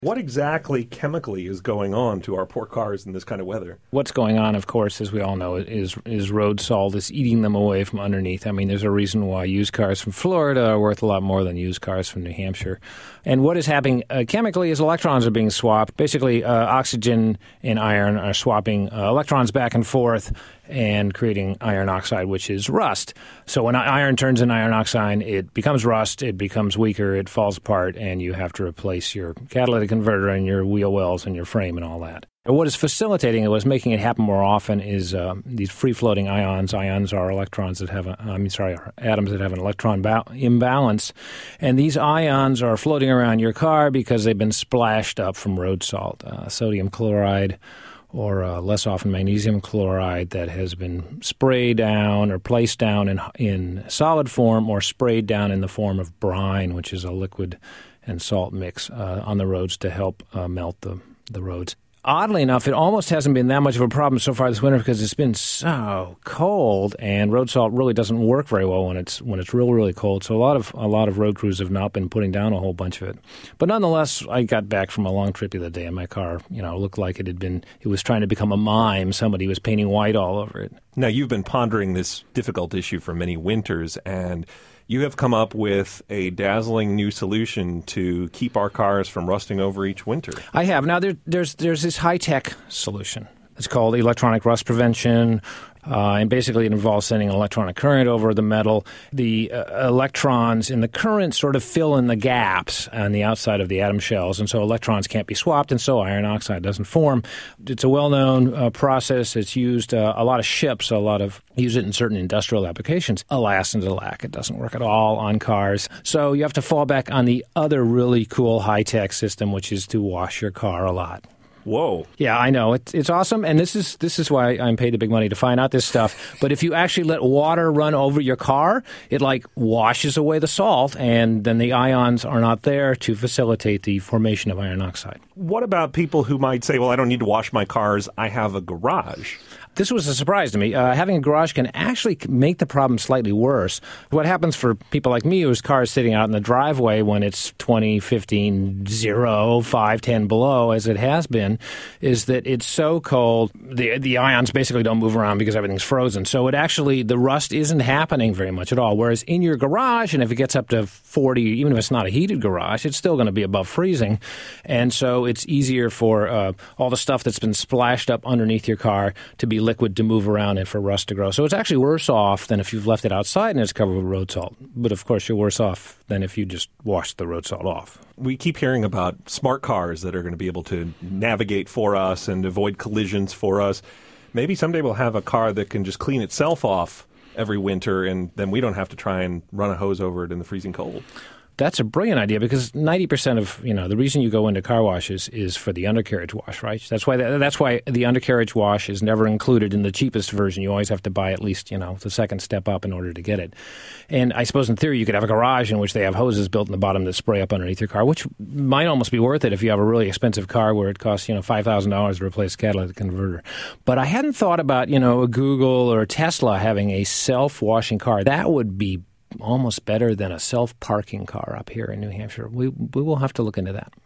What exactly chemically is going on to our poor cars in this kind of weather? What's going on, of course, as we all know, is road salt is eating them away from underneath. I mean, there's a reason why used cars from Florida are worth a lot more than used cars from New Hampshire. And what is happening chemically is electrons are being swapped. Basically, oxygen and iron are swapping electrons back and forth and creating iron oxide, which is rust. So when iron turns into iron oxide, it becomes rust, it becomes weaker, it falls apart, and you have to replace your catalytic converter and your wheel wells and your frame and all that. And what is facilitating it, what's making it happen more often, is these free-floating ions. Ions are electrons that have atoms that have an electron imbalance. And these ions are floating around your car because they've been splashed up from road salt, sodium chloride, or less often magnesium chloride that has been sprayed down or placed down in solid form or sprayed down in the form of brine, which is a liquid and salt mix on the roads to help melt the roads. Oddly enough, it almost hasn't been that much of a problem so far this winter because it's been so cold, and road salt really doesn't work very well when it's really, really cold. So a lot of road crews have not been putting down a whole bunch of it. But nonetheless, I got back from a long trip the other day, and my car, looked like it was trying to become a mime. Somebody was painting white all over it. Now, you've been pondering this difficult issue for many winters, and you have come up with a dazzling new solution to keep our cars from rusting over each winter. I have. Now, there's this high-tech solution. It's called electronic rust prevention, and basically it involves sending an electronic current over the metal. The electrons in the current sort of fill in the gaps on the outside of the atom shells, and so electrons can't be swapped, and so iron oxide doesn't form. It's a well-known process. It's used a lot of ships, use it in certain industrial applications. Alas and alack, it doesn't work at all on cars. So you have to fall back on the other really cool high-tech system, which is to wash your car a lot. Whoa. Yeah, I know. It's awesome, and this is why I'm paid the big money to find out this stuff. But if you actually let water run over your car, it washes away the salt, and then the ions are not there to facilitate the formation of iron oxide. What about people who might say, well, I don't need to wash my cars, I have a garage? This was a surprise to me. Having a garage can actually make the problem slightly worse. What happens for people like me whose car is sitting out in the driveway when it's 20, 15, 0, 5, 10 below, as it has been, is that it's so cold, the ions basically don't move around because everything's frozen. So the rust isn't happening very much at all. Whereas in your garage, and if it gets up to 40, even if it's not a heated garage, it's still going to be above freezing. And so it's easier for all the stuff that's been splashed up underneath your car to be liquid to move around and for rust to grow. So it's actually worse off than if you've left it outside and it's covered with road salt. But of course, you're worse off than if you just washed the road salt off. We keep hearing about smart cars that are going to be able to navigate for us and avoid collisions for us. Maybe someday we'll have a car that can just clean itself off every winter, and then we don't have to try and run a hose over it in the freezing cold. That's a brilliant idea because 90% of the reason you go into car washes is for the undercarriage wash, right? That's why the undercarriage wash is never included in the cheapest version. You always have to buy at least the second step up in order to get it. And I suppose in theory you could have a garage in which they have hoses built in the bottom that spray up underneath your car, which might almost be worth it if you have a really expensive car where it costs $5,000 to replace a catalytic converter. But I hadn't thought about a Google or Tesla having a self-washing car. That would be almost better than a self-parking car up here in New Hampshire. We will have to look into that.